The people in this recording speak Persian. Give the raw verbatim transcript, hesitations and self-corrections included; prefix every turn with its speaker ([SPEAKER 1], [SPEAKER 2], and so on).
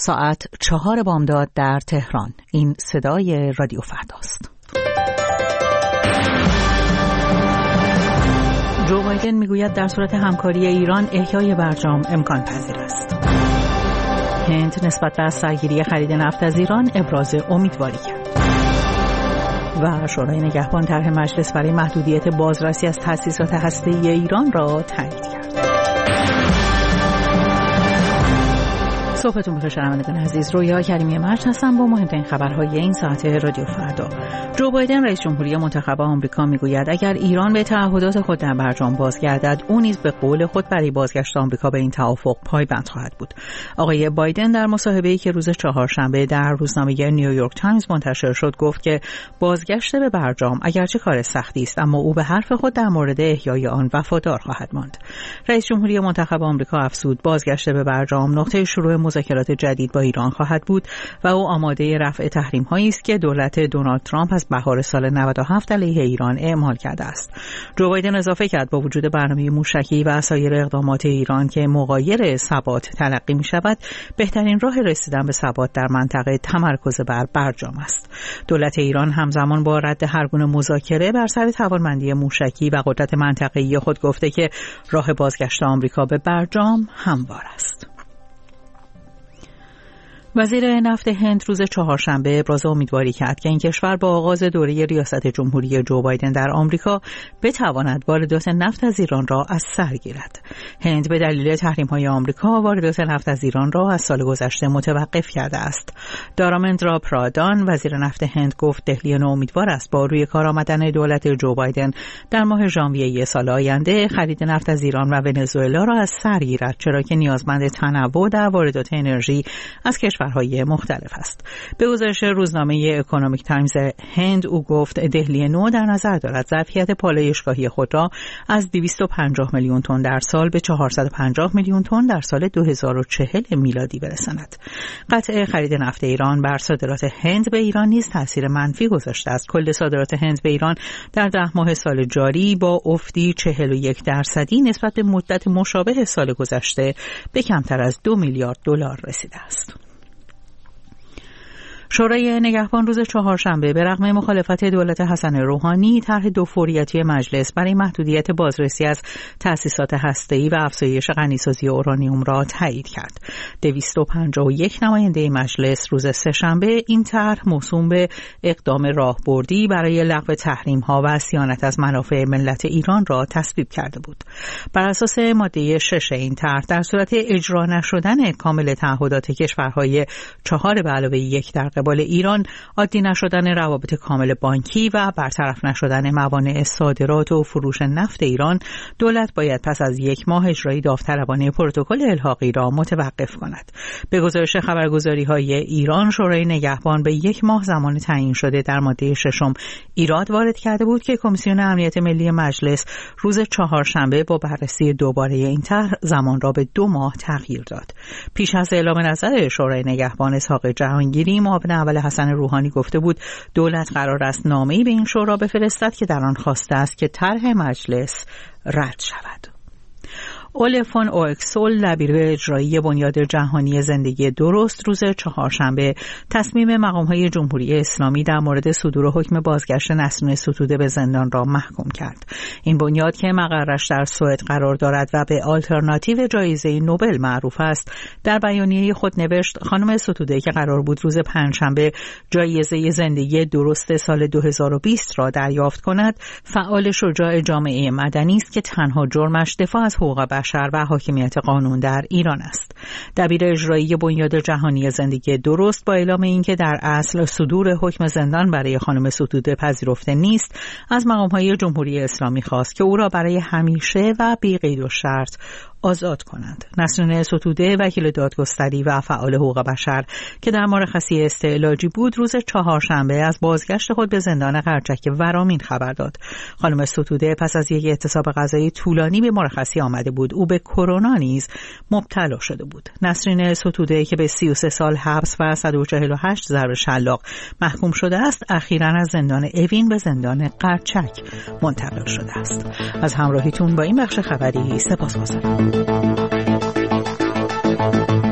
[SPEAKER 1] ساعت چهار بامداد در تهران. این صدای رادیو فرداست. جو بایدن میگوید در صورت همکاری ایران احیای برجام امکان پذیر است. هند نسبت به سرگیری خرید نفت از ایران ابراز امیدواری کرد. و شورای نگهبان طرح مجلس برای محدودیت بازرسی از تأسیسات هسته‌ای ایران را تایید کرد. صحبتون بخیر شنوندگان عزیز، رویا کریمی مرج هستم با مهمترین خبرهای این ساعت رادیو فردا. جو بایدن رئیس جمهوری منتخب آمریکا میگوید اگر ایران به تعهدات خود در برجام بازگردد، او نیز به قول خود برای بازگشت آمریکا به این توافق پایبند خواهد بود. آقای بایدن در مصاحبه‌ای که روز چهارشنبه در روزنامه نیویورک تایمز منتشر شد گفت که بازگشت به برجام اگرچه کار سختی است، اما او به حرف خود در مورد احیای آن وفادار خواهد ماند. رئیس جمهوری منتخب آمریکا افزود بازگشت به برجام نقطه شروع مذاکرات جدید با ایران خواهد بود و او آماده رفع تحریم‌هایی است که دولت دونالد ترامپ از بهار سال نود و هفت علیه ایران اعمال کرده است. جو بایدن اضافه کرد با وجود برنامه موشکی و سایر اقدامات ایران که مغایر ثبات تلقی می‌شود، بهترین راه رسیدن به ثبات در منطقه تمرکز بر برجام است. دولت ایران همزمان با رد هر گونه مذاکره بر سر توانمندی موشکی و قدرت منطقه‌ای خود گفته که راه بازگشت آمریکا به برجام هموار است. وزیر نفت هند روز چهارشنبه ابراز امیدواری کرد که این کشور با آغاز دوره ریاست جمهوری جو بایدن در آمریکا بتواند واردات نفت از ایران را از سر گیرد. هند به دلیل تحریم‌های آمریکا واردات نفت از ایران را از سال گذشته متوقف کرده است. دارامندرا پرادان وزیر نفت هند گفت دهلی نو امیدوار است با روی کار آمدن دولت جو بایدن در ماه ژانویه سال آینده خرید نفت از ایران و ونزوئلا را از سر گیرد، چرا که نیازمند تنوع در واردات انرژی از کشور های مختلف است. به گزارش روزنامه اکونومیک تایمز هند او گفت دهلی نو در نظر دارد ظرفیت پالایشگاهی خود را از دویست و پنجاه میلیون تن در سال به چهارصد و پنجاه میلیون تن در سال دو هزار و چهل میلادی برساند. قطع خرید نفت ایران بر صادرات هند به ایران نیز تاثیر منفی گذاشته است. کل صادرات هند به ایران در ده ماه سال جاری با افتی چهل و یک درصدی نسبت به مدت مشابه سال گذشته به کمتر از دو میلیارد دلار رسیده است. شورای نگهبان روز چهارشنبه به رغم مخالفت دولت حسن روحانی طرح دو فوریتی مجلس برای محدودیت بازرسی از تأسیسات هسته‌ای و افزایش غنیسازی اورانیوم را تایید کرد. دویست و پنجاه و یک نماینده مجلس روز سه‌شنبه این طرح موسوم به اقدام راهبردی برای لغو تحریم‌ها و صیانت از منافع ملت ایران را تصویب کرده بود. بر اساس ماده شش این طرح در صورت اجرا نشدن کامل تعهدات کشورهای چهار به علاوه یک در قبال ایران، عادی نشدن روابط کامل بانکی و برطرف نشدن موانع صادرات و فروش نفت ایران، دولت باید پس از یک ماه اجرای داوطلبانه پروتکل الحاقی را متوقف کند. به گزارش خبرگزاری‌های ایران، شورای نگهبان به یک ماه زمان تعیین شده در ماده ششم ایراد وارد کرده بود که کمیسیون امنیت ملی مجلس روز چهارشنبه با بررسی دوباره این طرح زمان را به دو ماه تغییر داد. پیش از اعلام نظر شورای نگهبان، اسحاق جهانگیری معاون اول حسن روحانی گفته بود دولت قرار است نامه‌ای به این شورا بفرستد که در آن خواسته است که طرح مجلس رد شود. اول فون اوکسول دبیر اجرایی بنیاد جهانی زندگی درست روز چهارشنبه تصمیم مقام‌های جمهوری اسلامی در مورد صدور حکم بازگشت نسرین ستوده به زندان را محکوم کرد. این بنیاد که مقرش در سوئد قرار دارد و به آلترناتیو جایزه نوبل معروف است، در بیانیه خود نوشت خانم ستوده که قرار بود روز پنجشنبه جایزه زندگی درست سال دو هزار و بیست را دریافت کند، فعال شجاع جامعه مدنی است که تنها جرمش دفاع از حقوق بشر و حاکمیت قانون در ایران است. دبیر اجرایی بنیاد جهانی زندگی درست با اعلام اینکه در اصل صدور حکم زندان برای خانم ستوده پذیرفته نیست، از مقام‌های جمهوری اسلامی خواست که او را برای همیشه و بی قید و شرط آزاد کنند. نسرین ستوده وکیل دادگستری و فعال حقوق بشر که در مرخصی استعلاجی بود، روز چهارشنبه از بازگشت خود به زندان قرچک ورامین خبر داد. خانم ستوده پس از یک اعتصاب غذایی طولانی به مرخصی آمده بود. او به کرونا نیز مبتلا شده بود. نسرین ستوده که به سی و سه سال حبس و صد و چهل و هشت ضرب شلاق محکوم شده است، اخیراً از زندان اوین به زندان قرچک منتقل شده است. از همراهیتون با این بخش خبری سپاسگزارم.